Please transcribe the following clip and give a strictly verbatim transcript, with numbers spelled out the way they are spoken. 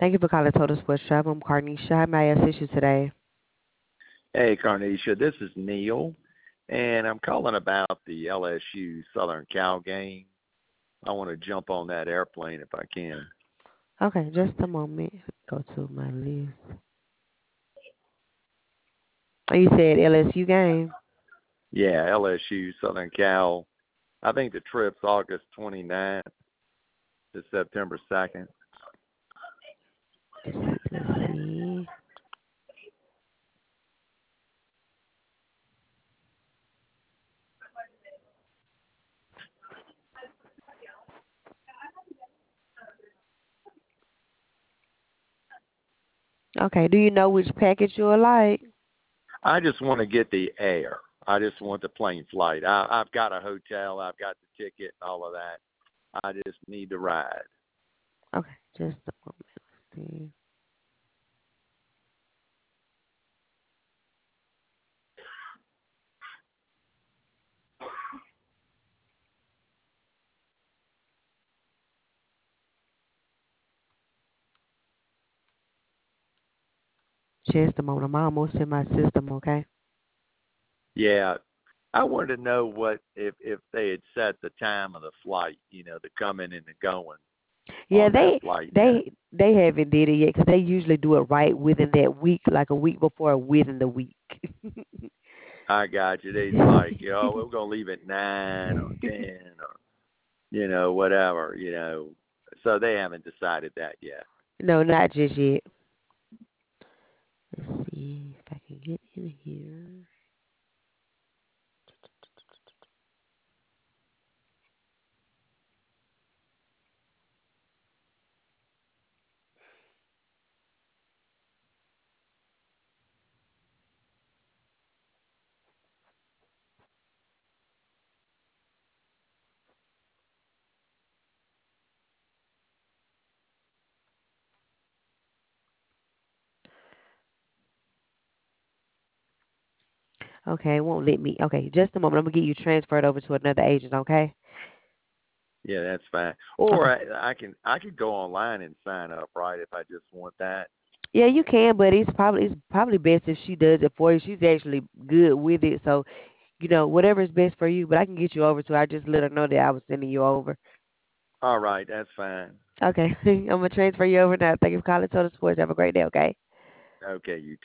Thank you for calling Total Sports Travel. I'm Carnisha. How may I assist you today? Hey, Carnicia, this is Neil, and I'm calling about the L S U Southern Cal game. I want to jump on that airplane if I can. Okay, just a moment. Go to my list. Oh, you said L S U game? Yeah, L S U Southern Cal. I think the trip's August twenty-ninth to September second. Let's see. Let's see. Okay, do you know which package you would like? I just want to get the air. I just want the plane flight. I, I've got a hotel. I've got the ticket and all of that. I just need the ride. Okay, just a moment. Let's see. Just a moment. I'm almost in my system, okay? Yeah, I wanted to know what if if they had set the time of the flight. You know, the coming and the going Yeah, on that they flight yet. they they haven't did it yet because they usually do it right within that week, like a week before or within the week. I got you. They's like, yo, we're gonna leave at nine or ten or you know whatever. You know, so they haven't decided that yet. No, not just yet. Let's see if I can get in here. Okay, it won't let me. Okay, just a moment. I'm gonna get you transferred over to another agent. Okay. Yeah, that's fine. Or Okay. I, I can I could go online and sign up, right? If I just want that. Yeah, you can, but it's probably it's probably best if she does it for you. She's actually good with it, so you know whatever is best for you. But I can get you over to her. I just let her know that I was sending you over. All right, that's fine. Okay, I'm gonna transfer you over now. Thank you for calling Total Sports. Have a great day. Okay. Okay, you